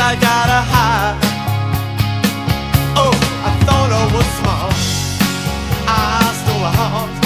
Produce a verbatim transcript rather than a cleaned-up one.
I gotta hide. Oh, I thought I was smart. I stole a heart.